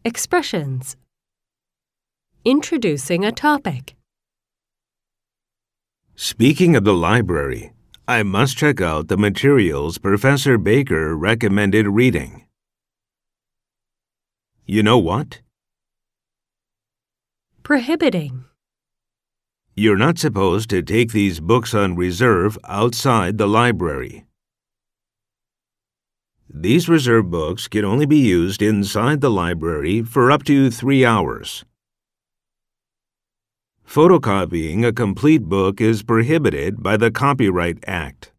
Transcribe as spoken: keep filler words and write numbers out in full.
Expressions. Introducing a topic. Speaking of the library, I must check out the materials Professor Baker recommended reading. You know what? Prohibiting. You're not supposed to take these books on reserve outside the library. These reserve books can only be used inside the library for up to three hours. Photocopying a complete book is prohibited by the Copyright Act.